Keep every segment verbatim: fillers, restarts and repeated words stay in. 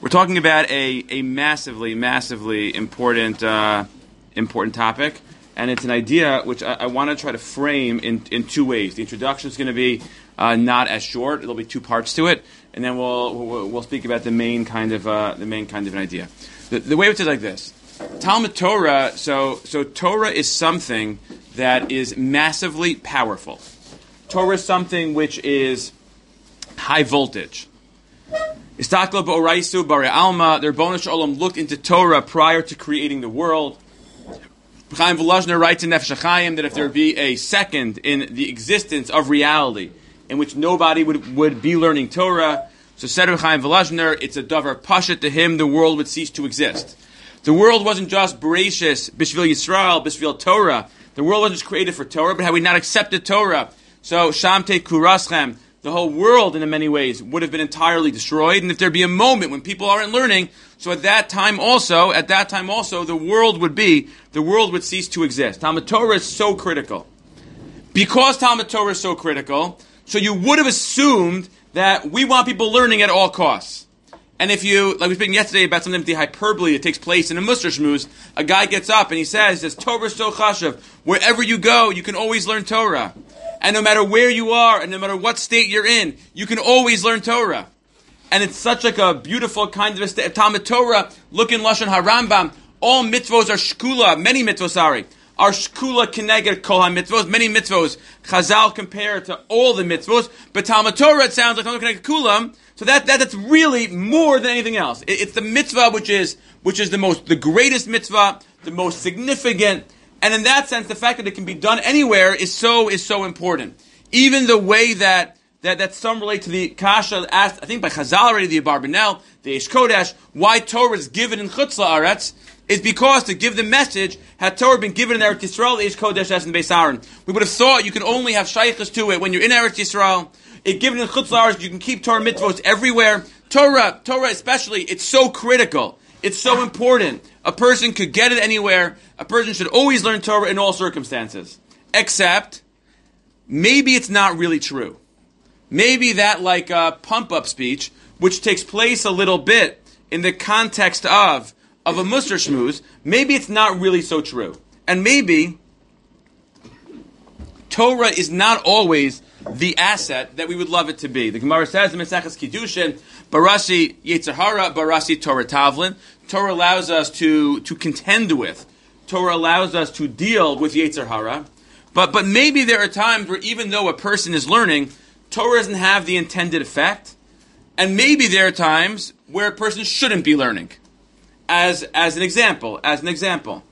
We're talking about a, a massively, massively important uh, important topic, and it's an idea which I, I want to try to frame in, in two ways. The introduction is going to be uh, not as short; it'll be two parts to it, and then we'll we'll, we'll speak about the main kind of uh, the main kind of an idea. The, the way it's like this: Talmud Torah. So so Torah is something that is massively powerful. Torah is something which is high voltage. Istakla b'oraisu bare alma. The Rebbeinu Shalom looked into Torah prior to creating the world. Chaim Volozhner writes in Nefesh HaChaim that if there be a second in the existence of reality in which nobody would, would be learning Torah, so said of Chaim Volozhner, it's a davar pasha to him, the world would cease to exist. The world wasn't just Bereshis, Bishvil Yisrael, Bishvil Torah. The world wasn't just created for Torah, but had we not accepted Torah, so Shamte Kuraschem, the whole world, in many ways, would have been entirely destroyed. And if there be a moment when people aren't learning, so at that time also, at that time also, the world would be, the world would cease to exist. Talmud Torah is so critical. Because Talmud Torah is so critical, so you would have assumed that we want people learning at all costs. And if you, like we were speaking yesterday about something, the hyperbole that takes place in a Musar Shmuz, a guy gets up and he says, "This Torah is so chashav. Wherever you go, you can always learn Torah. And no matter where you are, and no matter what state you're in, you can always learn Torah." And it's such like a beautiful kind of a state. Talmud Torah, look in Lashon HaRambam, all mitzvos are shkula, many mitzvos, sorry, are shkula keneged kol ha-mitzvos, many mitzvos. Chazal compare to all the mitzvos, but Talmud Torah, it sounds like Talmud keneged kulam, so that, that that's really more than anything else. It, it's the mitzvah which is which is the most, the greatest mitzvah, the most significant. And in that sense, the fact that it can be done anywhere is so is so important. Even the way that that, that some relate to the kasha asked, I think by Chazal already, the Abarbanel, the Eish Kodesh, why Torah is given in Chutz La'aretz, is because to give the message, had Torah been given in Eretz Yisrael, the Eish Kodesh as in Beis Aaron. We would have thought you can only have shaykhs to it when you're in Eretz Yisrael. It given in Chutz La'aretz, you can keep Torah mitzvos everywhere. Torah, Torah especially, it's so critical. It's so important. A person could get it anywhere. A person should always learn Torah in all circumstances. Except, maybe it's not really true. Maybe that like uh, pump-up speech, which takes place a little bit in the context of, of a Musar Shmuz, maybe it's not really so true. And maybe Torah is not always the asset that we would love it to be. The Gemara says in Maseches Kiddushin, Barasi Yetzer Hara, Barasi Torah Tavlin. Torah allows us to, to contend with. Torah allows us to deal with Yetzer Hara. But, but maybe there are times where even though a person is learning, Torah doesn't have the intended effect. And maybe there are times where a person shouldn't be learning. As, as an example, as an example.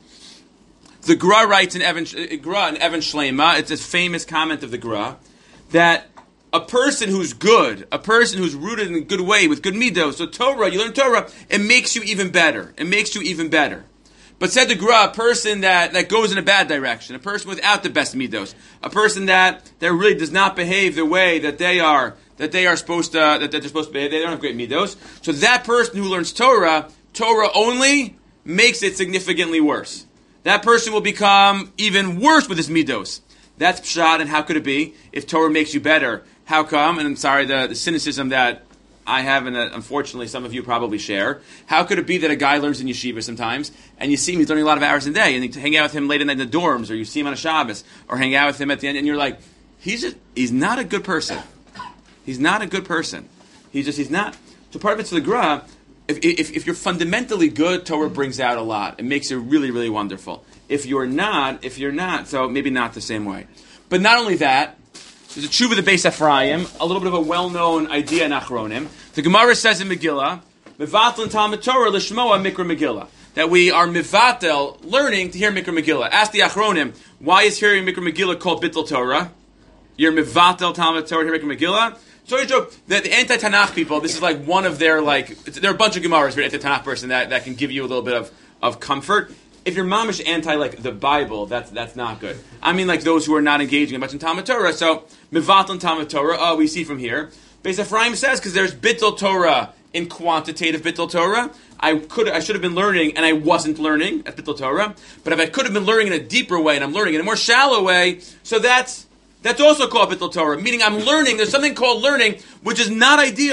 The Gra writes in Evan, Gra in Evan Shlema, it's a famous comment of the Gra, that a person who's good, a person who's rooted in a good way, with good midos, so Torah, you learn Torah, it makes you even better. It makes you even better. But said the Gra, a person that, that goes in a bad direction, a person without the best midos, a person that, that really does not behave the way that they are, that they are supposed to, that they're supposed to behave, they don't have great midos. So that person who learns Torah, Torah only makes it significantly worse. That person will become even worse with his midos. That's pshat, and how could it be? If Torah makes you better, how come? And I'm sorry, the, the cynicism that I have, and that unfortunately some of you probably share. How could it be that a guy learns in yeshiva sometimes, and you see him, he's learning a lot of hours a day, and you hang out with him late at night in the dorms, or you see him on a Shabbos, or hang out with him at the end, and you're like, he's just, he's not a good person. He's not a good person. He's just, he's not. So part of it's the Gra, if, if, if you're fundamentally good, Torah brings out a lot. It makes it really, really wonderful. If you're not, if you're not, so maybe not the same way. But not only that, there's a tshuva of the Beis Ephraim, a little bit of a well-known idea in Achronim. The Gemara says in Megillah, Mevatel Talmud Torah l'shmoa Mikra Megillah, that we are Mevatel, learning to hear Mikra Megillah. Ask the Achronim, why is hearing Mikra Megillah called Bittul Torah? You're Mevatel Talmud Torah, hear Mikra Megillah? So I joke that the anti-Tanakh people, this is like one of their, like, there are a bunch of Gemaras for an anti-Tanakh person that, that can give you a little bit of, of comfort. If you're mamish anti, like, the Bible, that's that's not good. I mean, like, those who are not engaging much in Talmud Torah. So, Mevatel Talmud Torah, oh, we see from here. Beis Ephraim says, because there's Bittul Torah in quantitative Bittul Torah. I could, I should have been learning, and I wasn't learning at Bittul Torah. But if I could have been learning in a deeper way, and I'm learning in a more shallow way, so that's That's also called Bittul Torah, meaning I'm learning, there's something called learning, which is not ideal,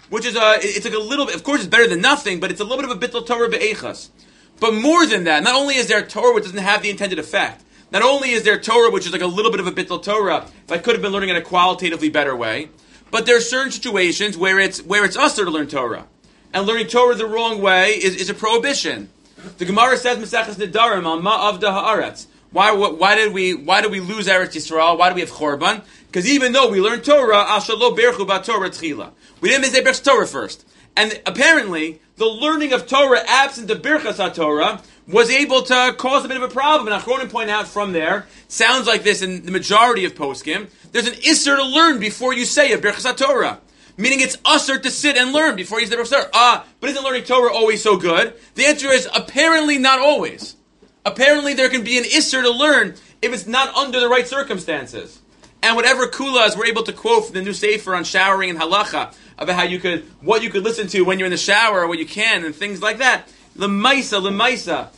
which is a, it's like a little bit, of course it's better than nothing, but it's a little bit of a bittul Torah be'echas. But more than that, not only is there Torah which doesn't have the intended effect, not only is there Torah which is like a little bit of a bittul Torah, if I could have been learning in a qualitatively better way, but there are certain situations where it's where it's usher to learn Torah. And learning Torah the wrong way is, is a prohibition. The Gemara says, Maseches Nedarim, al ma'avda ha'aretz. Why, why did we why did we lose Eretz Yisrael? Why do we have Chorban? Because even though we learned Torah, al shalo berchu ba'Torah tchila. We didn't say Berch Torah first. And apparently, the learning of Torah absent of Birchas HaTorah was able to cause a bit of a problem. And Achronim point out from there, sounds like this in the majority of poskim, there's an isser to learn before you say a Birchas HaTorah. Meaning it's usser to sit and learn before you say the Birchas HaTorah. Ah, but isn't learning Torah always so good? The answer is apparently not always. Apparently there can be an isser to learn if it's not under the right circumstances. And whatever kulas we're able to quote from the new sefer on showering and halacha, about how you could, what you could listen to when you're in the shower, or what you can, and things like that. Lemaisa, lemaisa,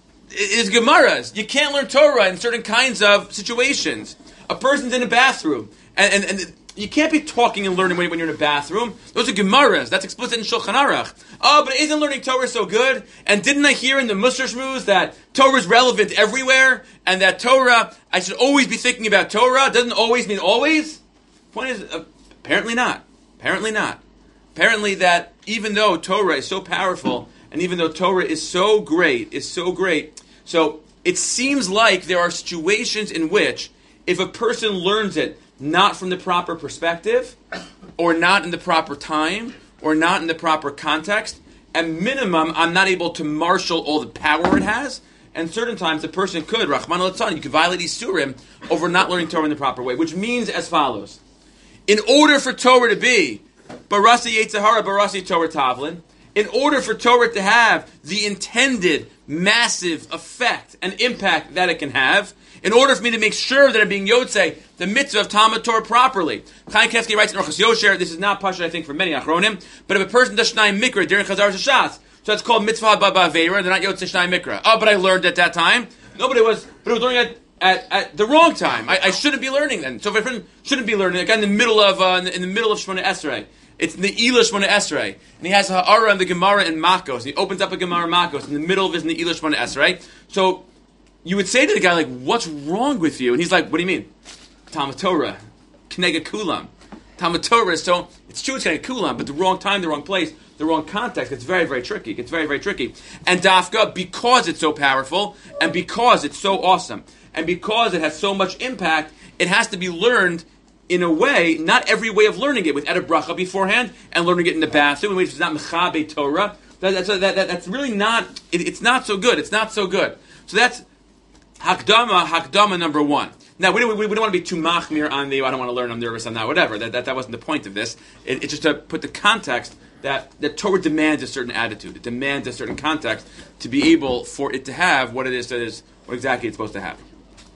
is Gemaras. You can't learn Torah in certain kinds of situations. A person's in a bathroom, and, and, and you can't be talking and learning when you're in a bathroom. Those are Gemaras. That's explicit in Shulchan Aruch. Oh, but isn't learning Torah so good? And didn't I hear in the Musar Shmuz that Torah is relevant everywhere, and that Torah, I should always be thinking about Torah? Doesn't always mean always? Point is, uh, apparently not. Apparently not. Apparently that even though Torah is so powerful, and even though Torah is so great, is so great, so it seems like there are situations in which, if a person learns it not from the proper perspective, or not in the proper time, or not in the proper context, at minimum, I'm not able to marshal all the power it has, and certain times a person could, Rahman al-Tzan, you could violate Isurim over not learning Torah in the proper way, which means as follows. In order for Torah to be Barasi Yetzirah, Barasi Torah Tavlin, in order for Torah to have the intended massive effect and impact that it can have, in order for me to make sure that I'm being Yotzei, the mitzvah of Talmud Torah properly. Chaim Kevsky writes in Orchos Yosher, this is not Pasha, I think, for many Achronim, but if a person does Shnai Mikra during Chazar Shas, so that's called Mitzvah Baba Aveira, they're not Yotzei Shnai Mikra. Oh, but I learned at that time. Nobody was, but it was learning at At, at the wrong time. I, I shouldn't be learning then. So if a person shouldn't be learning, like in the middle of uh, in, the, in the middle of Shmona Esrei, it's in the Ila Shmona Esrei, and he has Ha'ara and the Gemara in Makos, and he opens up a Gemara in Makos in the middle of his in the Ila Shmona Esrei. So you would say to the guy like, "What's wrong with you?" And he's like, "What do you mean? Talmud Torah, Knega Kulam. Talmud Torah is so it's true, it's Knega Kulam, but the wrong time, the wrong place." The wrong context, it's very, very tricky. It's very, very tricky. And Dafka, because it's so powerful, and because it's so awesome, and because it has so much impact, it has to be learned in a way, not every way of learning it, with Ed Bracha beforehand, and learning it in the bathroom, in which it's not Mechabe Torah. That, that's, that, that, that's really not, it, it's not so good. It's not so good. So that's Hakdama, Hakdama number one. Now, we don't, we, we don't want to be too machmir on the, I don't want to learn, I'm nervous, I'm not, whatever. That, that, that wasn't the point of this. It, it's just to put the context that, that Torah demands a certain attitude. It demands a certain context to be able for it to have what it is that is, what exactly it's supposed to have.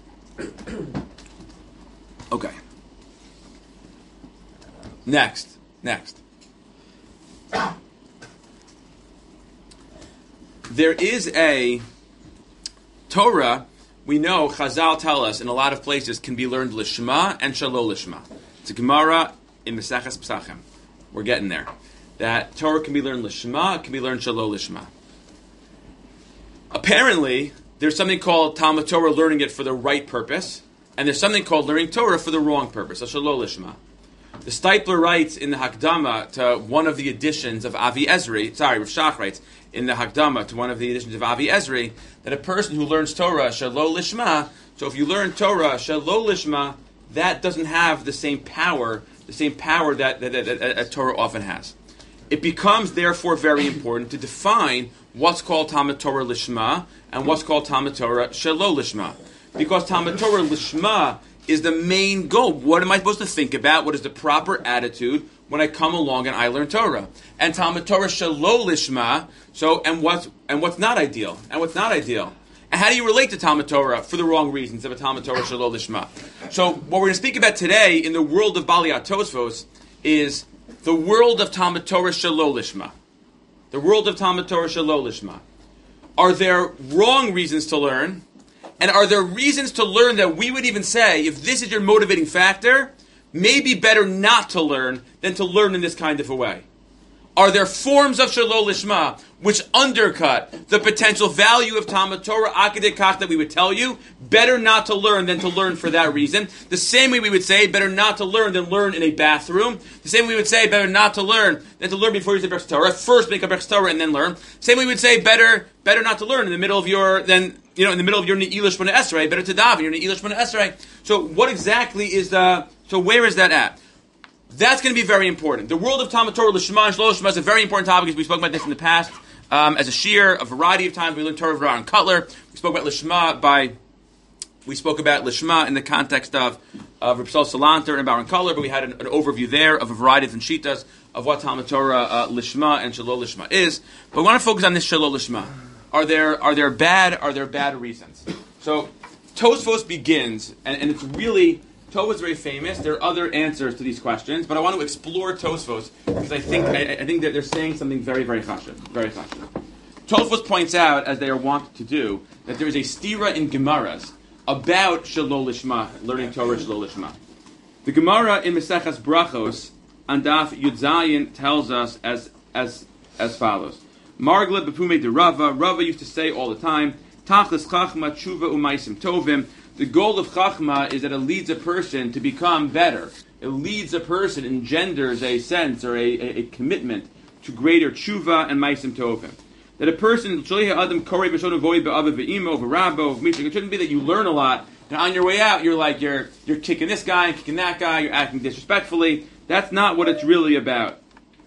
Okay. Next. Next. There is a Torah, we know, Chazal tell us, in a lot of places, can be learned lishma and shalo lishma. It's a Gemara in Meseches Pesachim. We're getting there. That Torah can be learned lishma, it can be learned shalo lishma. Apparently, there's something called Talmud Torah learning it for the right purpose, and there's something called learning Torah for the wrong purpose, a shalo lishma. The Steipler writes in the Hakdama to one of the editions of Avi Ezri, sorry, Rav Shach writes in the Hakdama to one of the editions of Avi Ezri, that a person who learns Torah shalo lishma, so if you learn Torah shalo lishma, that doesn't have the same power, the same power that, that, that, that, that Torah often has. It becomes, therefore, very important to define what's called Talmud Torah Lishma and what's called Talmud Torah Shelo Lishma. Because Talmud Torah Lishma is the main goal. What am I supposed to think about? What is the proper attitude when I come along and I learn Torah? And Talmud Torah Shelo Lishma, so, and what's, and what's not ideal? And what's not ideal? And how do you relate to Talmud Torah for the wrong reasons of a Talmud Torah Shelo Lishma? So, what we're going to speak about today in the world of Baliyat Tosfos is the world of Talmud Torah Shelo Lishma. The world of Talmud Torah Shelo Lishma. Are there wrong reasons to learn? And are there reasons to learn that we would even say, if this is your motivating factor, maybe better not to learn than to learn in this kind of a way? Are there forms of Shalol Lishma which undercut the potential value of Talmud Torah Akadei Kach that we would tell you? Better not to learn than to learn for that reason. The same way we would say, better not to learn than learn in a bathroom. The same way we would say, better not to learn than to learn before you say Berachos Torah. First make a Berachos Torah and then learn. Same way we would say, better better not to learn in the middle of your, then, you know, in the middle of your Ne'ilah Shmona Esrei. Better to daven your Ne'ilah Shmona Esrei. So what exactly is the, so where is that at? That's going to be very important. The world of Talmud Torah, Lishma and Shalol Lishma is a very important topic, because we spoke about this in the past um, as a shiur a variety of times. We learned Torah of Aaron Kotler. We spoke about Lishma by, we spoke about Lishma in the context of of Reb Sol Salanter and Aaron Kotler, but we had an, an overview there of a variety of different shitas of what Talmud Torah uh, Lishma and Shalol Lishma is. But we want to focus on this Shalol Lishma. Are there are there bad are there bad reasons? So Tosfos begins, and, and it's really. Tova is very famous. There are other answers to these questions, but I want to explore Tosfos because I think I, I think that they're saying something very, very chashuv, very chashuv. Tosfos points out, as they are wont to do, that there is a stira in Gemaras about Shalol Lishma, learning Torah Shalol Lishma. The Gemara in Maseches Brachos on Daf Yud Zayin tells us as as as follows: Margla b'pume de Rava. Rava used to say all the time, Tachlis chachma tshuva u'maisim tovim. The goal of Chachma is that it leads a person to become better. It leads a person, engenders a sense or a, a, a commitment to greater tshuva and maisim tovim. That a person, it shouldn't be that you learn a lot, and on your way out, you're like, you're you're kicking this guy and kicking that guy, you're acting disrespectfully. That's not what it's really about.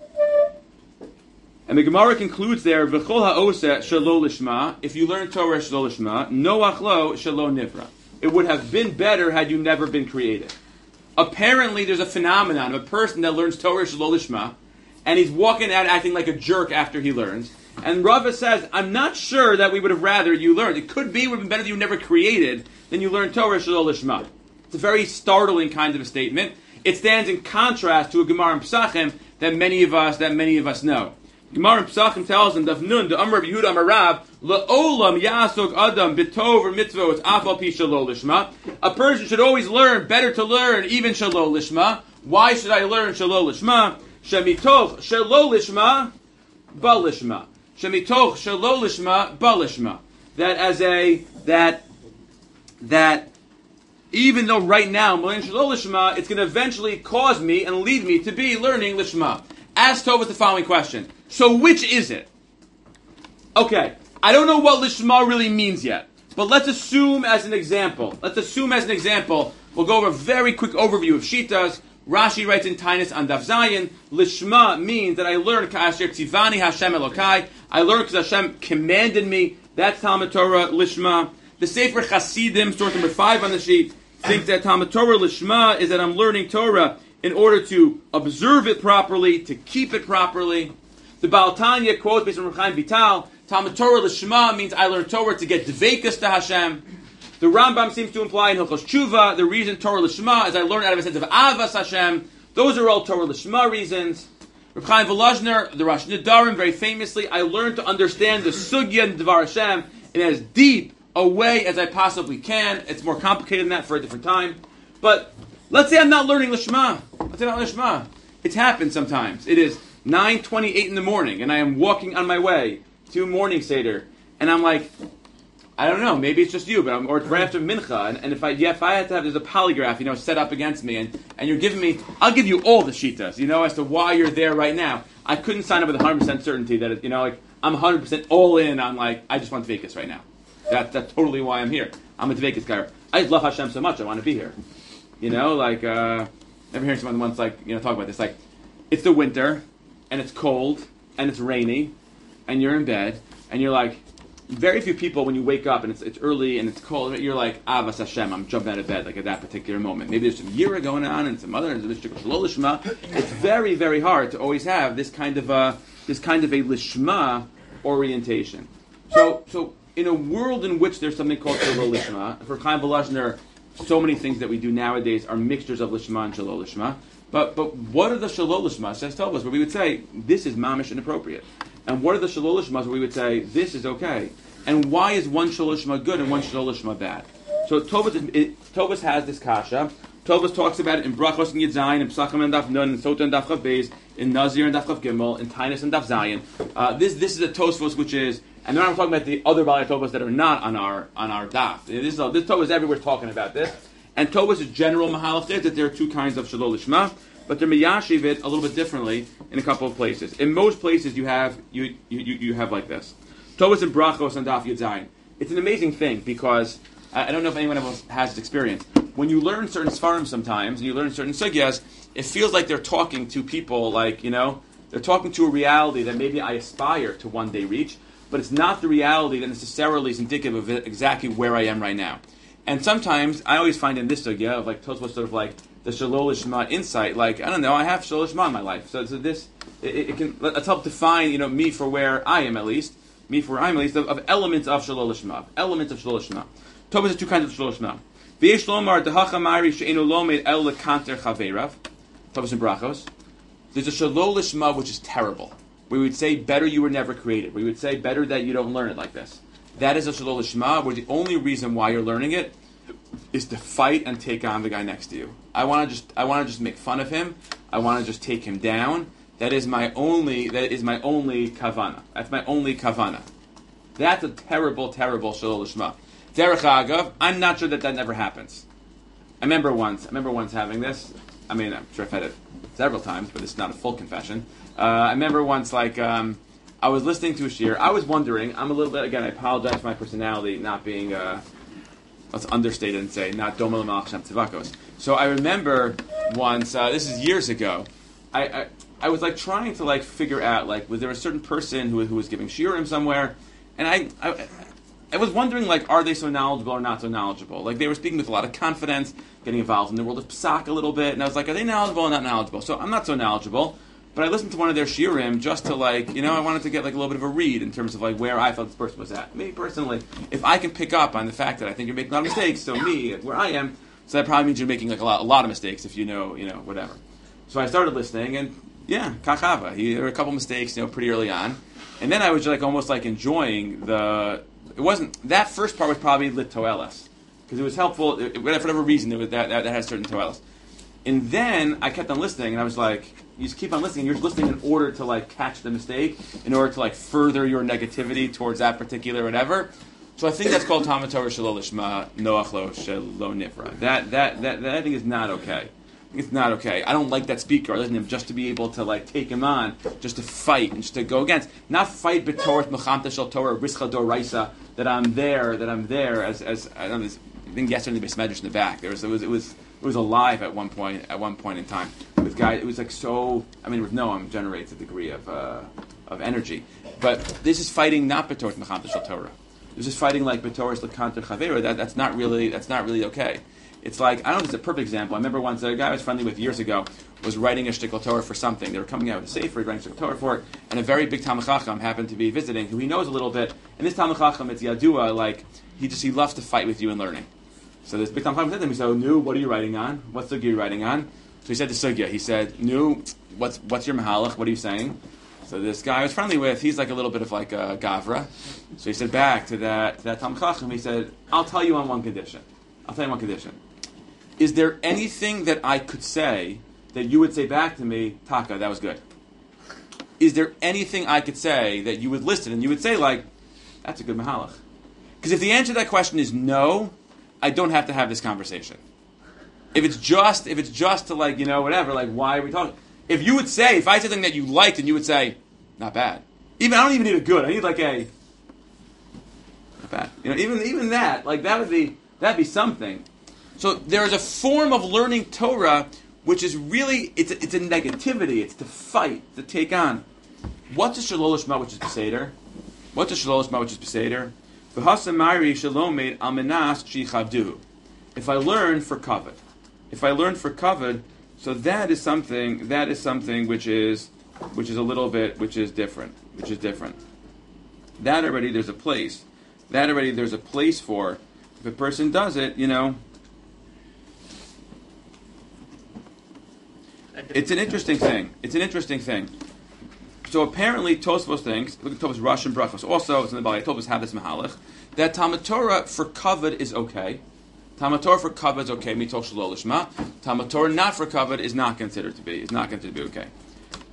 And the Gemara concludes there, V'chol ha'oseh shalol lishma, if you learn Torah shalol lishma, noach lo shalol nivra. It would have been better had you never been created. Apparently, there's a phenomenon of a person that learns Torah Shalol Lishma, and he's walking out acting like a jerk after he learns. And Rava says, I'm not sure that we would have rather you learned. It could be it would have been better that you never created than you learned Torah Shalol Lishma. It's a very startling kind of a statement. It stands in contrast to a Gemara in Pesachim that many of us that many of us know. Gemara in Pesachim tells them, Dafnun, the Amar of Yehuda Amar Rav, La'olam yasok adam b'tov or mitzvot afal pi shalol lishma. A person should always learn, better to learn, even shalol lishma. Why should I learn shalol lishma? Shemitoch shalol lishma, ba lishma. Shemitoch shalol lishma, ba lishma. That as a, that, that, even though right now I'm learning shalol lishma, it's going to eventually cause me and lead me to be learning lishma. Ask Tov with the following question. So which is it? Okay, I don't know what Lishma really means yet, but let's assume as an example. Let's assume as an example, we'll go over a very quick overview of Shitas. Rashi writes in Tainus on Daf Zayin, Lishma means that I learned Ka'asher Tzivani Hashem Elokai. I learned because Hashem commanded me. That's Talmud Torah Lishma. The Sefer Chasidim, source number five on the sheet, thinks that Talmud Torah Lishma is that I'm learning Torah in order to observe it properly, to keep it properly. The Baal Tanya quotes based on Reb Chaim Vital, Talmud Torah Lishma means I learn Torah to get dveikus to Hashem. The Rambam seems to imply in Hilchos Tshuva, the reason Torah Lishma is I learn out of a sense of Avas Hashem. Those are all Torah Lishma reasons. Reb Chaim Volozhner, the Rosh Nidarim, very famously, I learned to understand the Sugya and Dvar Hashem in as deep a way as I possibly can. It's more complicated than that for a different time. But let's say I'm not learning Lishma. Let's say I'm not Lishma. It's happened sometimes. It is nine twenty-eight in the morning, and I am walking on my way to morning Seder, and I'm like, I don't know, maybe it's just you, but I'm, or it's right after Mincha, and, and if I, yeah, if I had to have, there's a polygraph, you know, set up against me, and, and you're giving me, I'll give you all the shitas, you know, as to why you're there right now. I couldn't sign up with one hundred percent certainty that, it, you know, like, I'm one hundred percent all in on, like, I just want Dveikus right now. That, that's totally why I'm here. I'm a Dveikus guy. I love Hashem so much, I want to be here. You know, like, uh, never hearing someone once, like, you know, talk about this, like, it's the winter, and it's cold, and it's rainy, and you're in bed, and you're like, very few people, when you wake up and it's it's early and it's cold, you're like, Avas Hashem, I'm jumping out of bed, like at that particular moment. Maybe there's some yira going on and some other, and there's Shalol Lishma. It's very, very hard to always have this kind of a, this kind of a Lishma orientation. So, so in a world in which there's something called Shalol Lishma, for Chaim Volozhner, so many things that we do nowadays are mixtures of Lishma and Shalol Lishma. But but what are the Shalol Lishma? Says tell us where we would say this is mamish inappropriate, and what are the Shalol Lishmas where we would say this is okay, and why is one Shalol Lishma good and one Shalol Lishma bad? So Tovas it, Tovas has this kasha. Tovas talks about it in Brachos and Yitzayin and Pesachim and Daf Nun and Sota and Daf Chav Beis. in Nazir and Daf Chav Gimel, in Tainus and Daf Zayin. Uh, this this is a Tosfos which is, and then I'm talking about the other Balei Tovos that are not on our on our Daf. This is a, this Tovos everywhere talking about this. And Tovos is general Mahalach there, that there are two kinds of Shalol Lishma, but they're Miyashiv it a little bit differently in a couple of places. In most places you have you you, you have like this. Tovos and Brachos and Daf Yud Zayin. It's an amazing thing because I, I don't know if anyone else has this experience. When you learn certain Sfarim sometimes, and you learn certain Sugyas, it feels like they're talking to people like, you know, they're talking to a reality that maybe I aspire to one day reach, but it's not the reality that necessarily is indicative of exactly where I am right now. And sometimes, I always find in this sugya, of like Tosfos sort of like the Shalol Lishma insight, like, I don't know, I have Shalol Lishma in my life. So, so this, it, it can, let's help define, you know, me for where I am at least, me for where I am at least, of, of elements of Shalol Lishma, of elements of Shalol Lishma. Tosfos has two kinds of Shalol Lishma. V'yesh lomar dehacha mari she'enu lomed el lekanter chaverav. Tosfos and Brachos. There's a Shalol Lishma which is terrible. We would say better you were never created. We would say better that you don't learn it like this. That is a Shalol Lishma, where the only reason why you're learning it is to fight and take on the guy next to you. I want to just, I want to just make fun of him. I want to just take him down. That is my only, that is my only kavana. That's my only kavana. That's a terrible, terrible Shalol Lishma. Derech Agav, I'm not sure that that never happens. I remember once, I remember once having this. I mean, I'm sure I've had it several times, but it's not a full confession. Uh, I remember once, like. Um, I was listening to a shir. I was wondering. I'm a little bit again. I apologize for my personality not being. Uh, let's understate it and say not domel malach shem tzivakos. So I remember once. Uh, this is years ago. I, I I was like trying to like figure out like was there a certain person who who was giving shiurim somewhere, and I, I I was wondering like are they so knowledgeable or not so knowledgeable? Like they were speaking with a lot of confidence, getting involved in the world of psak a little bit, and I was like, are they knowledgeable or not knowledgeable? So I'm not so knowledgeable. But I listened to one of their shiurim just to like, you know, I wanted to get like a little bit of a read in terms of like where I thought this person was at. Me personally, if I can pick up on the fact that I think you're making a lot of mistakes, so me, where I am, so that probably means you're making like a lot, a lot of mistakes if you know, you know, whatever. So I started listening, and yeah, kachava. He, there were a couple mistakes, you know, pretty early on, and then I was like almost like enjoying the. It wasn't that first part was probably lit toelis because it was helpful it, for whatever reason. It was that that, that has certain toelis. And then I kept on listening, and I was like, you just keep on listening. You're listening in order to like catch the mistake, in order to like further your negativity towards that particular whatever. So I think that's called Talmud Torah Shalol Lishma Noach Lo Shelo Nifra. That that that that I think is not okay. I think it's not okay. I don't like that speaker. I listen to him just to be able to like take him on, just to fight and just to go against, not fight b'torah Mechamta Shel Torah Rischa Doraisa. That I'm there. That I'm there as as I don't know. I think yesterday the Medrash in the back. There was it was it was. It was alive at one point. At one point in time, with guys, it was like so. I mean, with Noam generates a degree of uh, of energy, but this is fighting not b'torah mechanter shel Torah. This is fighting like b'torah lekanter chavera. That that's not really that's not really okay. It's like I don't know. If it's a perfect example. I remember once a guy I was friendly with years ago was writing a shtickle Torah for something. They were coming out with a sefer, writing a shtickle Torah for it, and a very big Talmid Chacham happened to be visiting, who he knows a little bit. And this Talmid Chacham, it's Yadua, like he just he loves to fight with you in learning. So this big Talmid Chacham said to him, he said, oh, Nu, what are you writing on? What sugya are you writing on? So he said to sugya, he said, Nu, what's what's your mahalach? What are you saying? So this guy I was friendly with, he's like a little bit of like a gavra. So he said back to that to that Talmid Chacham, he said, I'll tell you on one condition. I'll tell you on one condition. Is there anything that I could say that you would say back to me, Taka, that was good? Is there anything I could say that you would listen and you would say like, that's a good mahalach? Because if the answer to that question is no, I don't have to have this conversation. If it's just, if it's just to like, you know, whatever, like, why are we talking? If you would say, if I said something that you liked, and you would say, not bad. Even I don't even need a good. I need like a, not bad. You know, even even that, like that would be that'd be something. So there is a form of learning Torah which is really it's a, it's a negativity. It's to fight, to take on. What's a Shalol Lishma, which is Beseder? What's a Shalol Lishma, which is Beseder? V'hasamari shalom made amenas shichavduhu. If I learn for kavod, if I learn for kavod, so that is something. That is something which is, which is a little bit, which is different, which is different. That already there's a place. That already there's a place for. If a person does it, you know. It's an interesting thing. It's an interesting thing. So apparently Tosfos thinks, look at Tosfos Rosh and Brachos, also it's in the Balei Tosfos have this mahalach, that Talmud Torah for kavod is okay. Talmud Torah for kavod is okay, mitol shalol lishma. Talmud Torah not for kavod is not considered to be, is not considered to be okay.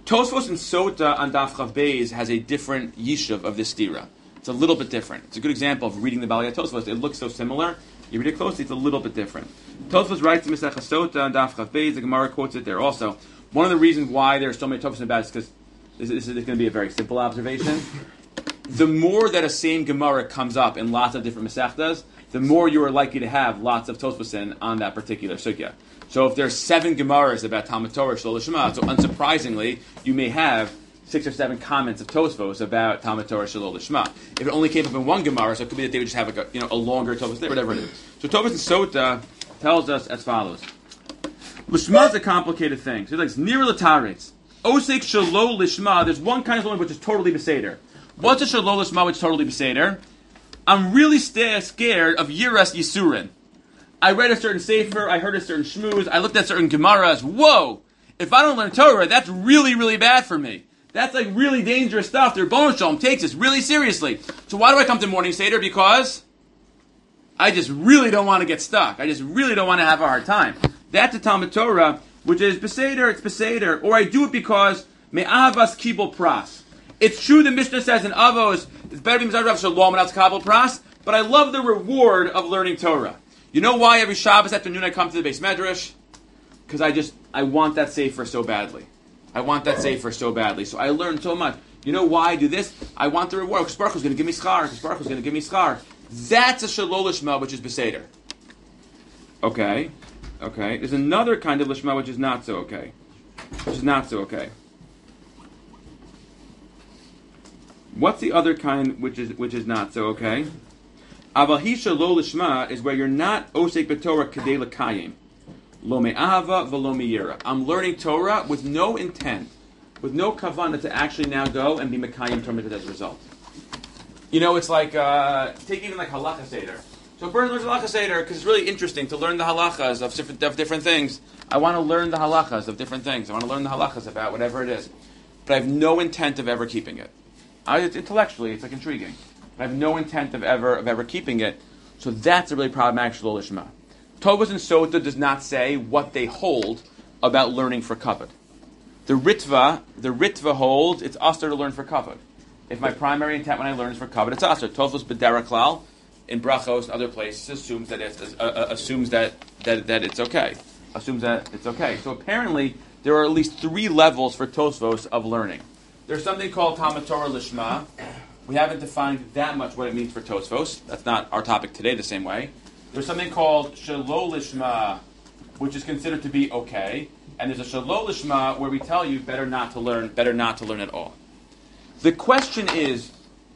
Tosfos and Sota on Daf Chav Beis has a different yishuv of this stira. It's a little bit different. It's a good example of reading the Baliyat Tosfos. It looks so similar. You read it closely, it's a little bit different. Tosfos writes in Masechah Sota on Daf Chav Beis. The Gemara quotes it there also. One of the reasons why there are so many Tosfos about it is because this, this is going to be a very simple observation. The more that a same Gemara comes up in lots of different Masechtas, the more you are likely to have lots of Tosfos in on that particular sugya. So if there's seven Gemaras about Talmud Torah Shlo Lishma, so unsurprisingly, you may have six or seven comments of Tosfos about Talmud Torah Shlo Lishma. If it only came up in one Gemara, so it could be that they would just have a, you know, a longer Tosfos there, whatever it is. So Tosfos and Sota tells us as follows. Lishma is a complicated thing. So it's like, Nir L'Taretz. Osek Shlo Lishma, there's one kind of learning which is totally Beseder. What's a Shlo Lishma which is totally Beseder? I'm really st- scared of Yiras Yisurin. I read a certain sefer, I heard a certain shmooze, I looked at certain gemaras. Whoa! If I don't learn Torah, that's really, really bad for me. That's like really dangerous stuff. The Rebbeinu Shalom takes this really seriously. So why do I come to morning seder? Because I just really don't want to get stuck. I just really don't want to have a hard time. That's the Talmud Torah, which is beseder, it's beseder. Or I do it because me'avas kibul pras. It's true the Mishnah says in Avos, it's better to be Mizarrav Shalom without kibul pras, but I love the reward of learning Torah. You know why every Shabbos afternoon I come to the Beis Medrash? Because I just, I want that sefer so badly. I want that sefer so badly. So I learn so much. You know why I do this? I want the reward. Because Baruch Hu's going to give me schar. Because Baruch Hu's going to give me schar. That's a Shelo Lishma, which is Beseder. Okay. Okay. There's another kind of Lishma which is not so okay. Which is not so okay. What's the other kind which is which is not so okay? Avahisha lo lishma is where you're not osek b'Torah kadei l'kayim. Lo me'ahava v'lo me'yira. I'm learning Torah with no intent, with no kavanah to actually now go and be mekayim Torah as a result. You know, it's like, uh, take even like halacha seder. So Bern learns halacha seder because it's really interesting to learn the halachas of different, of different things. I want to learn the halachas of different things. I want to learn the halachas about whatever it is. But I have no intent of ever keeping it. I, intellectually, it's like intriguing. I have no intent of ever of ever keeping it, so that's a really problematic Shelo Lishma. Tovos and Sota does not say what they hold about learning for kavod. The Ritva, the Ritva holds it's usher to learn for kavod. If my primary intent when I learn is for kavod, it's usher. Tovos b'derech klal in brachos and other places assumes that it's uh, uh, assumes that, that that it's okay. Assumes that it's okay. So apparently there are at least three levels for Tosfos of learning. There's something called Talmud Torah Lishma. We haven't defined that much what it means for Tosfos. That's not our topic today the same way. There's something called Shelo Lishma, which is considered to be okay. And there's a Shelo Lishma where we tell you better not to learn, better not to learn at all. The question is,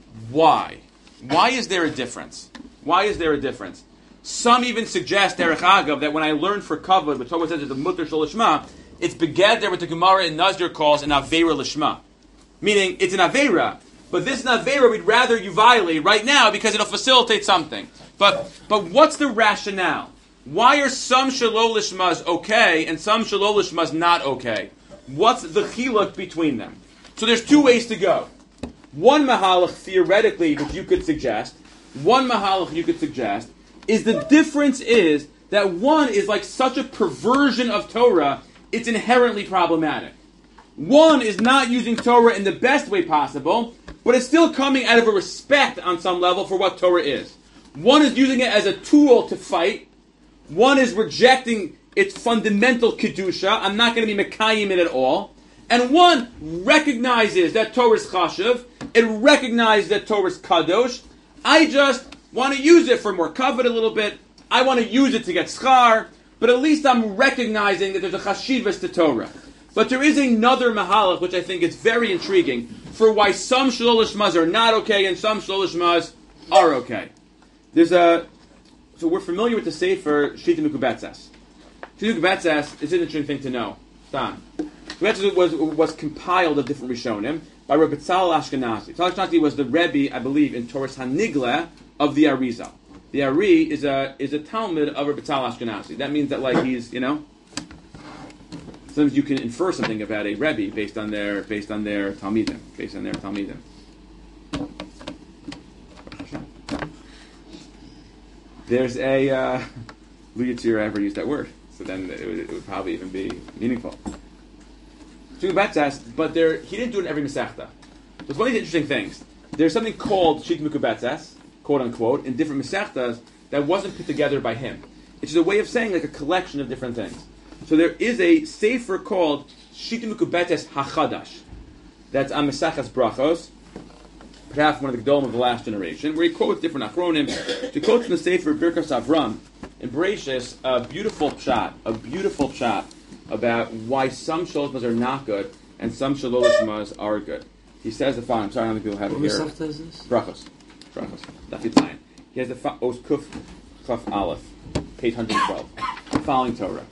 why? Why is there a difference? Why is there a difference? Some even suggest, Derech Agav, that when I learn for kavod, which Torah says is the mutter Shelo Lishma, it's begad there what the Gemara in Nazir calls an Aveira Lishma. Meaning, it's an Aveira. But this Navera we'd rather you violate right now because it'll facilitate something. But but what's the rationale? Why are some Shelo Lishmas okay and some Shelo Lishmas not okay? What's the chiluk between them? So there's two ways to go. One mahalach, theoretically, which you could suggest, one mahalach you could suggest, is the difference is that one is like such a perversion of Torah, it's inherently problematic. One is not using Torah in the best way possible, but it's still coming out of a respect on some level for what Torah is. One is using it as a tool to fight. One is rejecting its fundamental kedusha. I'm not going to be mekayim it at all. And one recognizes that Torah is chashuv. It recognizes that Torah is kadosh. I just want to use it for more kavod a little bit. I want to use it to get schar. But at least I'm recognizing that there's a chashivas to Torah. But there is another mahalach which I think is very intriguing for why some Shelo Lishmas are not okay and some Shelo Lishmas are okay. There's a so we're familiar with the sefer Shita Mikubetzes. Shita Mikubetzes is an interesting thing to know. Don. Mikubetzes was was compiled of different Rishonim by Rabbi Tzal Ashkenazi. Tzal Ashkenazi was the Rebbe, I believe, in Torah's Hanigle of the Arizal. The Ari is a is a Talmud of Rabbi Tzal Ashkenazi. That means that like he's you know. Sometimes you can infer something about a Rebbe based on their based on their Talmidim, based on their Talmidim. There's a uh, Lu Yitzir ever used that word, so then it would, it would probably even be meaningful. Mikubetzes, but there he didn't do it in every Masechta. There's one of these interesting things. There's something called Shit Mikubetzes, quote unquote, in different Masechtas that wasn't put together by him. It's just a way of saying like a collection of different things. So there is a sefer called Shit Mikubetzes HaChadash. That's on Mesachas Brachos, perhaps one of the Gedolim of the last generation, where he quotes different Achronim. He quotes in the sefer Birkas Avram in Bereshis a beautiful pshat, a beautiful pshat about why some shalolishmas are not good and some shalolishmas are good. He says the following. I'm sorry, how many people have it here? What is this? Brachos. Brachos. That's Italian. He has the fa- Os Kuf Chaf Aleph, page one hundred twelve. The following Torah.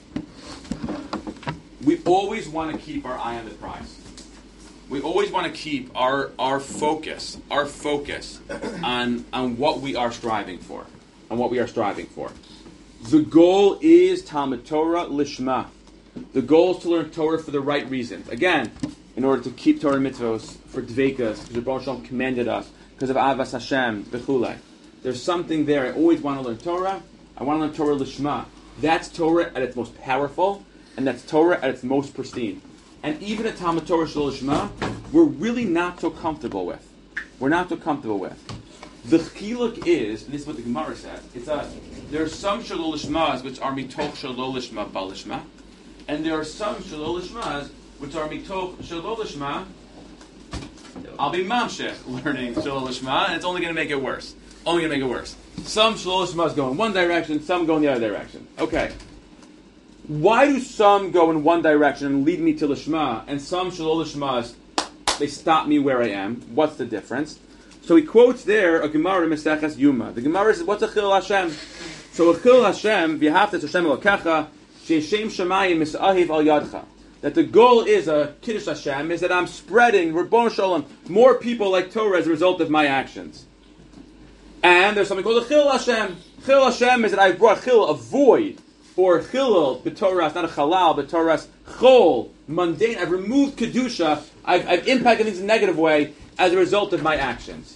We always want to keep our eye on the prize. We always want to keep our, our focus, our focus on, on what we are striving for, on what we are striving for. The goal is Talmud Torah Lishma. The goal is to learn Torah for the right reasons. Again, in order to keep Torah mitzvos, for dveikas, because the Baruch Shalom commanded us, because of Avas Hashem, b'chulei. There's something there. I always want to learn Torah. I want to learn Torah Lishma. That's Torah at its most powerful, and that's Torah at its most pristine. And even a Talmud Torah Shel Lishma, we're really not so comfortable with. We're not so comfortable with. The chiluk is, and this is what the Gemara says, it's a, there are some Shel Lishmas which are mitoch Shel Lishma balishma, and there are some Shel Lishmas which are mitoch Shel Lishma. I'll be mamshech learning Shel Lishma, and it's only going to make it worse. Only going to make it worse. Some Shel Lishmas go in one direction, some go in the other direction. Okay. Why do some go in one direction and lead me to Lishma, and some Shalol Lishmas, they stop me where I am? What's the difference? So he quotes there a Gemara Meseches Yuma. The Gemara says, what's a Chil Hashem? So a Chil Hashem, v'yahaftas Hashem elokecha, she'eshem shamayim misahiv al yadcha. That the goal is a Kiddush Hashem, is that I'm spreading, Rabbon Shalom, more people like Torah as a result of my actions. And there's something called a Chil Hashem. Chil Hashem is that I've brought Chil, a void, or chilul b'Torah, not a halal, but Torah's chol, mundane. I've removed kedusha. I've, I've impacted things in a negative way as a result of my actions.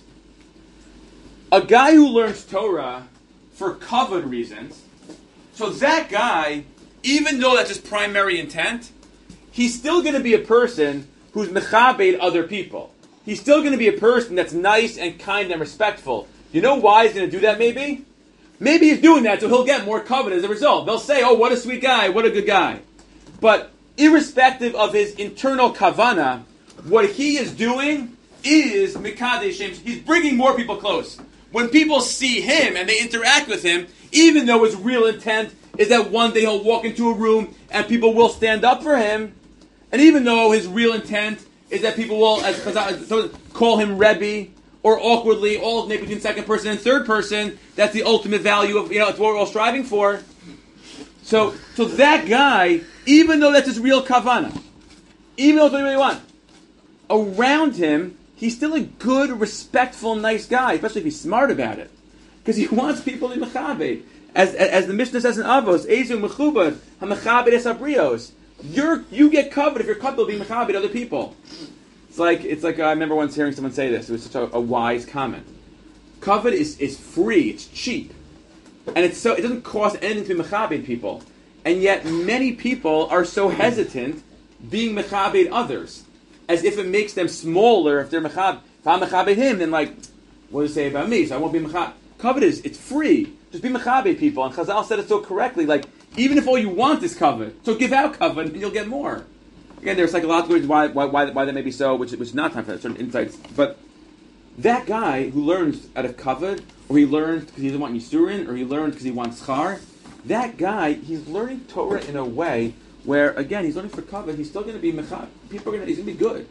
A guy who learns Torah for kavod reasons, so that guy, even though that's his primary intent, he's still going to be a person who's mechabed other people. He's still going to be a person that's nice and kind and respectful. You know why he's going to do that? Maybe. Maybe he's doing that so he'll get more kavod as a result. They'll say, oh, what a sweet guy, what a good guy. But irrespective of his internal kavana, what he is doing is mikadesh. He's bringing more people close. When people see him and they interact with him, even though his real intent is that one day he'll walk into a room and people will stand up for him, and even though his real intent is that people will as, as, call him Rebbe, or awkwardly alternate between second person and third person, that's the ultimate value of, you know, it's what we're all striving for. So, so that guy, even though that's his real kavana, even though it's what he really wants, around him, he's still a good, respectful, nice guy, especially if he's smart about it. Because he wants people to be mechabed. As, as the Mishnah says in Avos, Ezu mechubad, ha-mechabed es abrios. You're, you get covered if you're covered being mechabed other people. It's like, it's like uh, I remember once hearing someone say this. It was such a, a wise comment. Kavod is, is free. It's cheap. And it's so it doesn't cost anything to be mechabed people. And yet many people are so hesitant being mechabed others. As if it makes them smaller if they're mechabed. If I'm mechabed him, then like, what does it say about me? So I won't be mechabed. Kavod is, it's free. Just be mechabed people. And Chazal said it so correctly. Like, even if all you want is kavod, so give out kavod and you'll get more. Again, there are psychological reasons why, why, why, why that may be so, which, which is not time for that, certain insights. But that guy who learns out of kavod, or he learns because he doesn't want yisurin, or he learns because he wants schar, that guy, he's learning Torah in a way where, again, he's learning for kavod, he's still going to be mechab, people are going to, he's going to be good.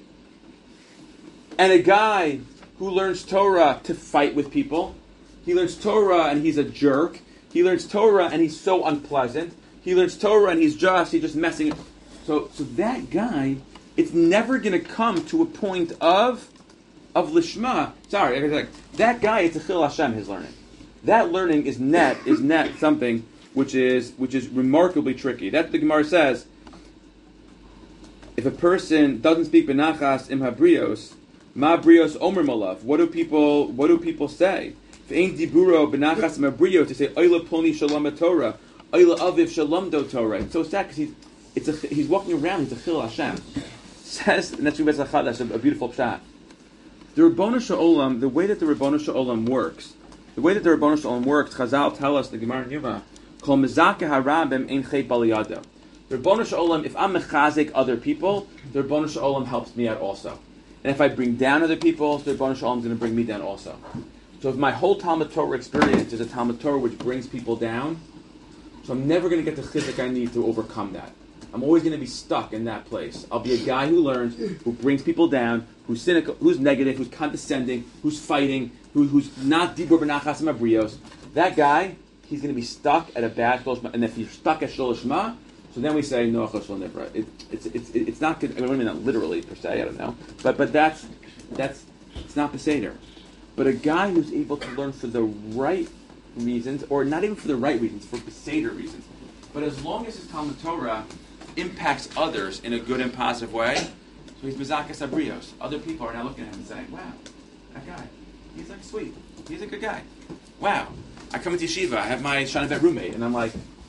And a guy who learns Torah to fight with people, he learns Torah and he's a jerk, he learns Torah and he's so unpleasant, he learns Torah and he's just, he's just messing. So, so that guy, it's never going to come to a point of, of lishma. Sorry, like, that guy, it's a chil Hashem, his learning. That learning is net, is net something which is, which is remarkably tricky. That's what the Gemara says. If a person doesn't speak benachas im habrios, ma brios omer malav. What do people, what do people say? If ain't diburo benachas im habrios, to say oila poni shalom Torah, oila aviv shalom do Torah. It's so sad because he's, It's a, he's walking around, he's a chil Hashem. Says, and that's that's a beautiful pshat. The Ribono Shel Olam, the way that the Ribono Shel Olam works, the way that the Ribono Shel Olam works, Chazal tell us, the Gemara in Yuma, Kol mezakeh harabim ein chet bal yado. The Ribono Shel Olam, if I'm mechazik other people, the Ribono Shel Olam helps me out also. And if I bring down other people, the Ribono Shel Olam is going to bring me down also. So if my whole Talmud Torah experience is a Talmud Torah which brings people down, so I'm never going to get the chizuk I need to overcome that. I'm always going to be stuck in that place. I'll be a guy who learns, who brings people down, who's cynical, who's negative, who's condescending, who's fighting, who, who's not dibur b'nachas mabrios. That guy, he's going to be stuck at a bad shlosh shma. And if you're stuck at shlosh shma, so then we say no chol nivra. It, it's it's it's not good. I mean, not literally per se. I don't know, but but that's that's it's not beseder. But a guy who's able to learn for the right reasons, or not even for the right reasons, for beseder reasons, but as long as his Talmud Torah impacts others in a good and positive way, so he's Mizakas Abrios. Other people are now looking at him and saying, wow, that guy, he's like sweet. He's a good guy. Wow. I come into yeshiva, I have my Shana Bet roommate, and I'm like,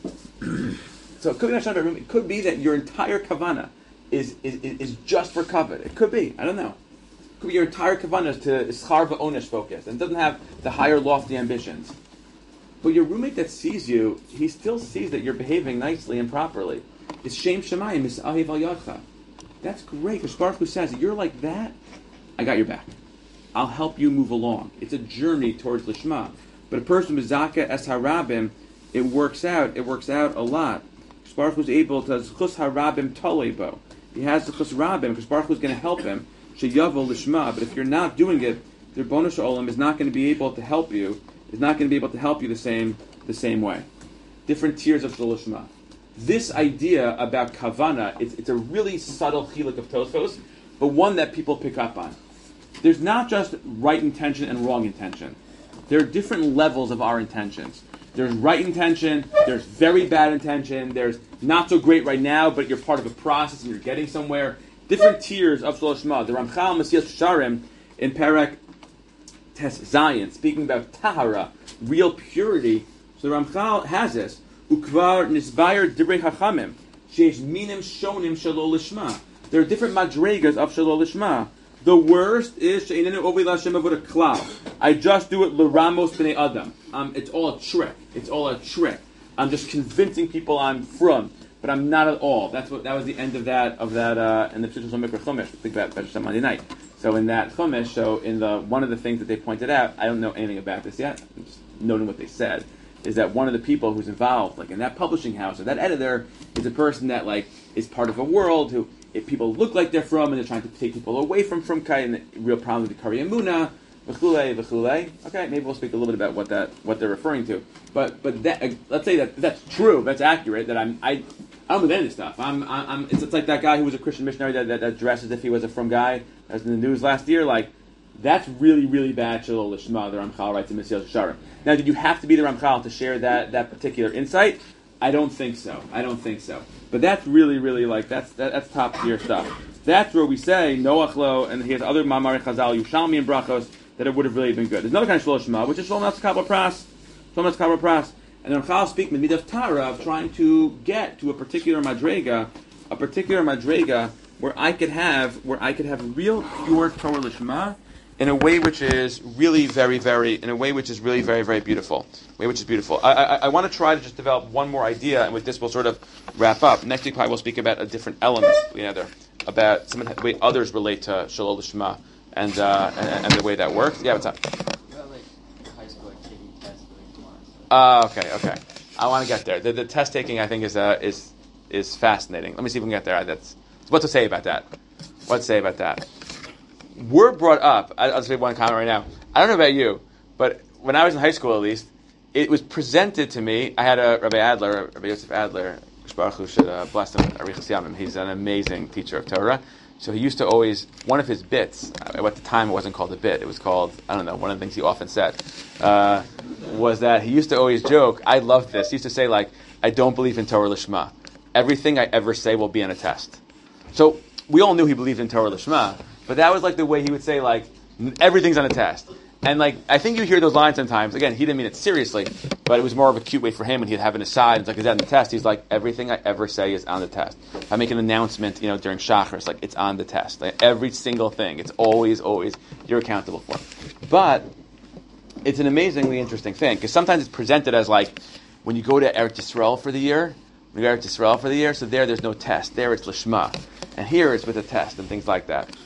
so it could be my Shana Bet roommate. It could be that your entire kavana is, is, is just for kavod. It could be. I don't know. It could be your entire kavana is to ischar v'onesh focus, and doesn't have the higher lofty ambitions. But your roommate that sees you, he still sees that you're behaving nicely and properly. It's Shem Shemayim, it's Ahiv Al Yadcha. That's great, because Baruch Hu says, you're like that, I got your back. I'll help you move along. It's a journey towards Lishma. But a person with Zaka Es Harabim, it works out, it works out a lot. Because Baruch Hu's able to, Zchus Harabim Talebo. He has Zchus Rabim, because Baruch Hu's going to help him, Sheyavo Lishma. But if you're not doing it, the Ribono Shel Olam is not going to be able to help you, is not going to be able to help you the same the same way. Different tiers of Shel Lishma. This idea about kavana, it's, it's a really subtle chiluk of Tosfos, but one that people pick up on. There's not just right intention and wrong intention. There are different levels of our intentions. There's right intention, there's very bad intention, there's not so great right now, but you're part of a process and you're getting somewhere. Different tiers of Shel Shema. The Ramchal Mesilas Yesharim in Perek Tes Zayin, speaking about tahara, real purity. So the Ramchal has this. Ukvar nisbayar divrei chachamim sheish minim shonim shelo lishma. There are different madregas of shelo lishma. The worst is sheinenu ovi l'Hashem avoda klal. I just do it l'ramos b'nei adam. Um, it's all a trick. It's all a trick. I'm just convincing people I'm from, but I'm not at all. That's what that was the end of that of that uh, in the Pshutos Mikra Chumash. Think about Pesach Monday night. So in that Chumash, so in the one of the things that they pointed out, I don't know anything about this yet. I'm just noting what they said. Is that one of the people who's involved, like in that publishing house or that editor, is a person that like is part of a world who, if people look like they're from, and they're trying to take people away from Frumkai, and the real problem with the Kari Amuna, v'chulei, v'chulei. Okay, maybe we'll speak a little bit about what that what they're referring to. But but that, uh, let's say that that's true, that's accurate. That I'm I I don't believe any of this stuff. I'm I'm it's, it's like that guy who was a Christian missionary that, that, that dressed as if he was a Frum guy, as in the news last year, like. That's really, really bad Shelo Lishma, the Ramchal writes in Mesilas Yesharim. Now, did you have to be the Ramchal to share that, that particular insight? I don't think so. I don't think so. But that's really, really like, that's that, that's top tier stuff. That's where we say, Noach Lo, and he has other Mamari Chazal, Yushalmi and Brachos, that it would have really been good. There's another kind of Shelo Lishma, which is Shalom Natz Kabbalah Pras. Shalom Natz Kabbalah Pras. And the Ramchal speak with Midav Tara of trying to get to a particular Madrega, a particular Madrega, where I could have, where I could have real pure Torah Lishma, in a way which is really very, very, in a way which is really very, very beautiful. A way which is beautiful. I, I, I want to try to just develop one more idea, and with this we'll sort of wrap up. Next week probably we'll speak about a different element, you know, there, about some of the way others relate to Shelo Lishma, and, uh, and and the way that works. Yeah, what's up? About like high school like taking tests like tomorrow. Ah, uh, okay, okay. I want to get there. The, the test taking, I think, is uh, is is fascinating. Let me see if we can get there. That's what to say about that. What to say about that? We're brought up, I'll just make one comment right now. I don't know about you, but when I was in high school at least, it was presented to me. I had a Rabbi Adler, Rabbi Yosef Adler, Baruch Hu should uh, bless him, Arichas Yamim. He's an amazing teacher of Torah. So he used to always, one of his bits, at the time it wasn't called a bit, it was called, I don't know, one of the things he often said, uh, was that he used to always joke, I loved this, he used to say like, I don't believe in Torah Lishma. Everything I ever say will be on a test. So we all knew he believed in Torah Lishma, but that was like the way he would say, like, everything's on a test. And like, I think you hear those lines sometimes. Again, he didn't mean it seriously, but it was more of a cute way for him when he'd have an aside. It's like, is that on the test? He's like, everything I ever say is on the test. If I make an announcement, you know, during Shachar, it's like, it's on the test. Like, every single thing. It's always, always, you're accountable for it. But it's an amazingly interesting thing, because sometimes it's presented as like, when you go to Eretz Yisrael for the year, when you go to Eretz Yisrael for the year, so there, there's no test. There, it's Lishma. And here, it's with a test and things like that.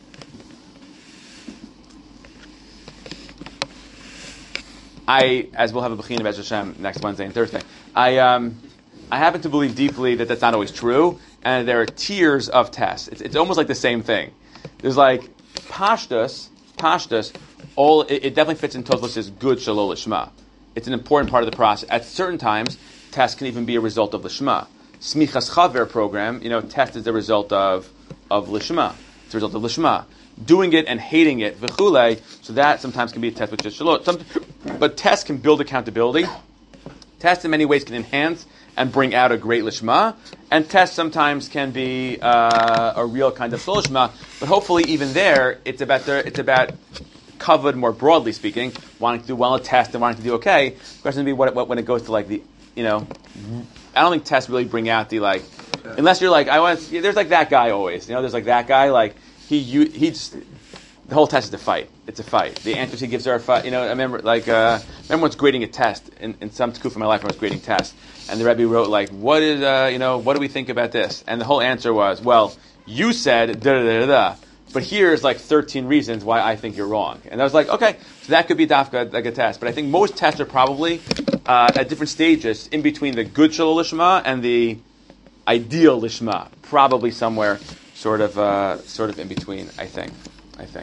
I, as we'll have a Bechina Be'ez Hashem next Wednesday and Thursday, I um, I happen to believe deeply that that's not always true, and there are tiers of tests. It's, it's almost like the same thing. There's like Pashtus, Pashtus, all, it, it definitely fits in Tosfos' good Shalol Lishma. It's an important part of the process. At certain times, tests can even be a result of Lishma. Smichas Chaver program, you know, test is the result of, of Lishma. It's a result of Lishma. Doing it and hating it, v'chulei, so that sometimes can be a test with just shalot. Some, but tests can build accountability. Tests in many ways can enhance and bring out a great lishma. And tests sometimes can be uh, a real kind of shol lishma. But hopefully, even there, it's about the, it's about covered more broadly speaking, wanting to do well in a test and wanting to do okay. The question would be what, what when it goes to like the, you know, I don't think tests really bring out the like, unless you're like I want. Yeah, there's like that guy always. You know, there's like that guy like. He you, he just the whole test is a fight. It's a fight. The answers he gives are a fight. You know, I remember like uh, I remember once grading a test in, in some school for my life. I was grading tests, and the Rebbe wrote like, "What is uh, you know, what do we think about this?" And the whole answer was, "Well, you said da da da da, but here's like thirteen reasons why I think you're wrong." And I was like, "Okay, so that could be dafka like a test." But I think most tests are probably uh, at different stages in between the good shalol lishma and the ideal lishma, probably somewhere. Sort of, uh, sort of in between, I think. I think.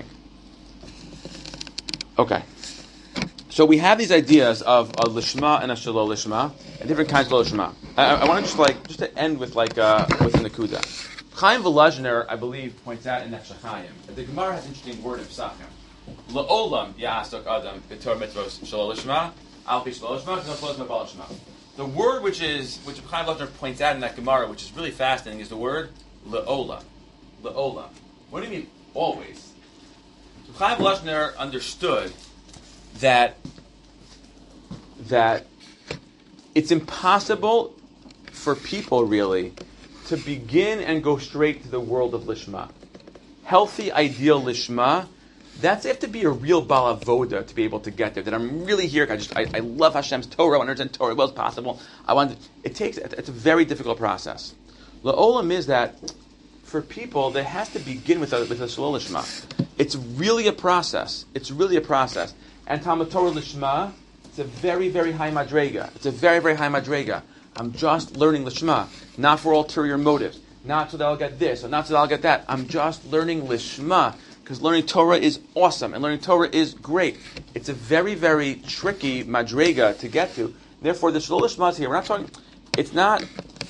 Okay. So we have these ideas of a lishma and a shalol lishma, and different kinds of lishma. I, I want to just like just to end with like uh, with a nakuda. Chaim Volozhiner, I believe, points out in Nefesh HaChaim that the Gemara has an interesting word of psachim. La'olam ya'asok adam b'tor mitzvos shalol lishma, al pi shalol lishma, shalol lishma b'al lishma. The word which is which Chaim Volozhiner points out in that Gemara, which is really fascinating, is the word la'olam. La'olam. What do you mean always? So Chaim Volozhiner understood that that it's impossible for people really to begin and go straight to the world of lishma. Healthy, ideal lishma. That's you have to be a real bala avoda to be able to get there. That I'm really here. I just I, I love Hashem's Torah. I want to understand Torah as well as possible. I want. To, it takes. It's a very difficult process. La'olam is that. For people, there has to begin with a, with a shalol lishma. It's really a process. It's really a process. And Talmud Torah lishma, it's a very, very high madrega. It's a very, very high madrega. I'm just learning lishma, not for ulterior motives, not so that I'll get this, or not so that I'll get that. I'm just learning lishma, because learning Torah is awesome, and learning Torah is great. It's a very, very tricky madrega to get to. Therefore, the shalol lishma is here. We're not talking, it's not...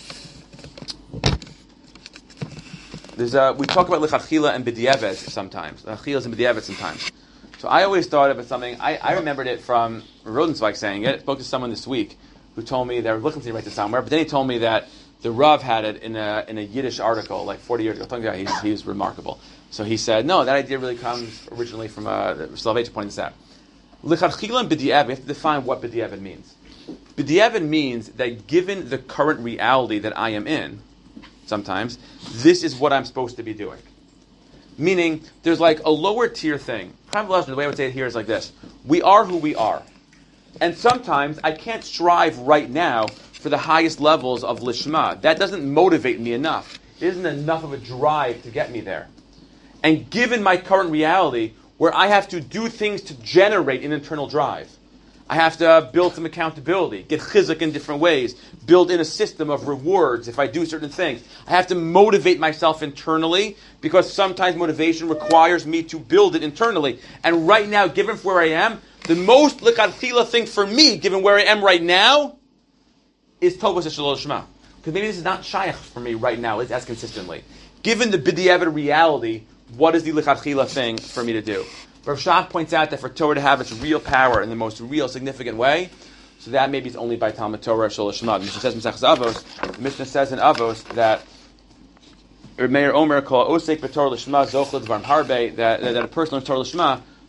There's a, we talk about lechatchila and b'diavad sometimes. Lechatchilas and b'diavad sometimes. So I always thought of it something. I, I remembered it from Rodenzweig saying it. I spoke to someone this week who told me they were looking to write this somewhere, but then he told me that the Rav had it in a in a Yiddish article like forty years ago. I he's, he was remarkable. So he said, no, that idea really comes originally from uh, Soloveitchik pointing this out. Lechatchila and b'diavad. We have to define what b'diavad means. B'diavad means that given the current reality that I am in. Sometimes, this is what I'm supposed to be doing. Meaning, there's like a lower tier thing. The way I would say it here is like this. We are who we are. And sometimes, I can't strive right now for the highest levels of lishma. That doesn't motivate me enough. It isn't enough of a drive to get me there. And given my current reality, where I have to do things to generate an internal drive, I have to uh, build some accountability, get chizuk in different ways, build in a system of rewards if I do certain things. I have to motivate myself internally because sometimes motivation requires me to build it internally. And right now, given where I am, the most lechatchila thing for me, given where I am right now, is tovos shalol lishma. Because maybe this is not shaykh for me right now as consistently. Given the b'diavad reality, what is the lechatchila thing for me to do? Rav Shach points out that for Torah to have its real power in the most real, significant way, so that maybe it's only by Talmud Torah Shol Shema. The Mishnah says in Mesechus Avos, the Mishnah says in Avos that Meir Omer called Osek b'Torah L'Shema Zochel Dvarim Harbe, that that a person learns Torah L'Shema,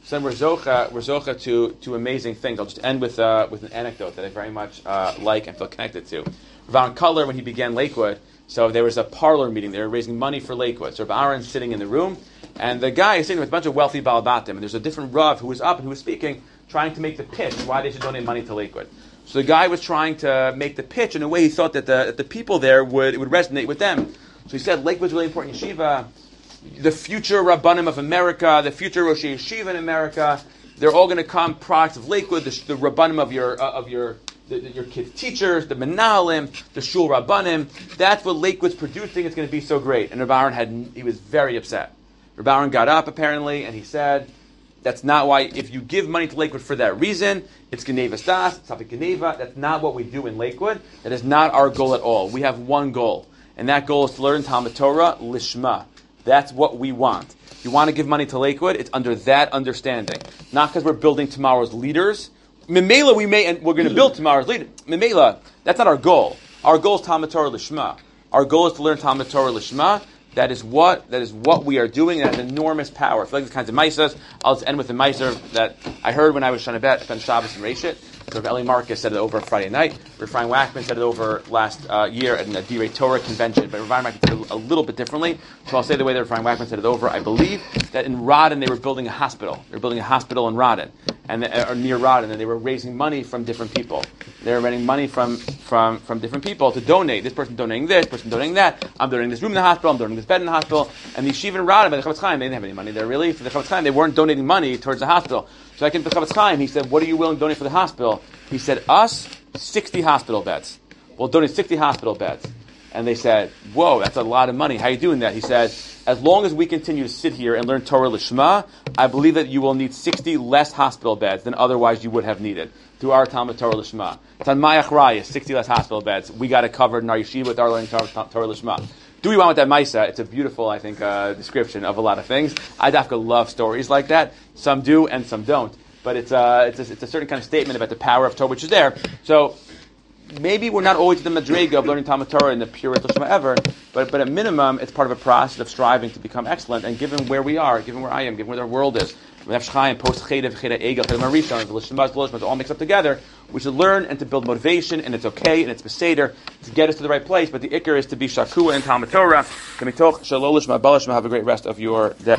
So then we're zocha, we're zocha to, to amazing things. I'll just end with uh, with an anecdote that I very much uh, like and feel connected to. Rav Aaron Cutler, when he began Lakewood, so there was a parlor meeting. They were raising money for Lakewood. So Rav Aaron's sitting in the room, and the guy is sitting with a bunch of wealthy balabatim, and there's a different Rav who was up and who was speaking, trying to make the pitch why they should donate money to Lakewood. So the guy was trying to make the pitch in a way he thought that the, that the people there would it would resonate with them. So he said, Lakewood's really important yeshiva. The future Rabbanim of America, the future Rosh Yeshiva in America, they're all going to come products of Lakewood, the, the Rabbanim of your uh, of your the, the, your kids' teachers, the Menahalim, the Shul Rabbanim. That's what Lakewood's producing. It's going to be so great. And Rav Aaron had he was very upset. Rav Aaron got up apparently and he said, "That's not why. If you give money to Lakewood for that reason, it's Geneva Das, it's Tafik Geneva. That's not what we do in Lakewood. That is not our goal at all. We have one goal, and that goal is to learn Talmud Torah Lishma. That's what we want. If you want to give money to Lakewood, it's under that understanding. Not because we're building tomorrow's leaders. Memela, we may, and we're going to build tomorrow's leaders. Memela, that's not our goal. Our goal is Talmud Torah Lishma. Our goal is to learn Talmud Torah Lishma. That is what that is what we are doing. It has enormous power. I feel like these kinds of maisas. I'll just end with a maisa that I heard when I was trying to bet, spend Shabbos and Reshit. So Eli Marcus said it over Friday night. Refrain Wackman said it over last uh, year at a D-Ray Torah convention. But Refrain Wackman said it a little bit differently. So I'll say the way that Refrain Wackman said it over. I believe that in Rodden they were building a hospital. They were building a hospital in Rodden, and or near Rodden, and they were raising money from different people. They were raising money from, from, from different people to donate. This person donating this, person donating that. I'm donating this room in the hospital. I'm donating this bed in the hospital. And the yeshiva in Rodden, by the Chavetz Chaim, they didn't have any money there really. For the Chavetz Chaim, they weren't donating money towards the hospital. So I came to the Chavetz Chaim. He said, "What are you willing to donate for the hospital?" He said, "Us, sixty hospital beds. We'll donate sixty hospital beds." And they said, "Whoa, that's a lot of money. How are you doing that?" He said, "As long as we continue to sit here and learn Torah Lishma, I believe that you will need sixty less hospital beds than otherwise you would have needed through our Talmud Torah Lishma. It's on my achrayus, sixty less hospital beds. We got it covered in our yeshiva with our learning Torah, Torah Lishma." Do we want with that Maisa? It's a beautiful, I think, uh, description of a lot of things. I dafka love stories like that. Some do and some don't. But it's, uh, it's, a, it's a certain kind of statement about the power of Torah which is there. So maybe we're not always at the madrega of learning Talmud Torah in the purest Lishma ever, but but at minimum, it's part of a process of striving to become excellent. And given where we are, given where I am, given where the world is, post Chedev, Cheda Egel, Cheda Marishon, the Lishmas, the Lishmas, all mixed up together, we should learn and to build motivation, and it's okay, and it's beseder to get us to the right place. But the ikar is to be shakua in Talmud Torah. Have a great rest of your day.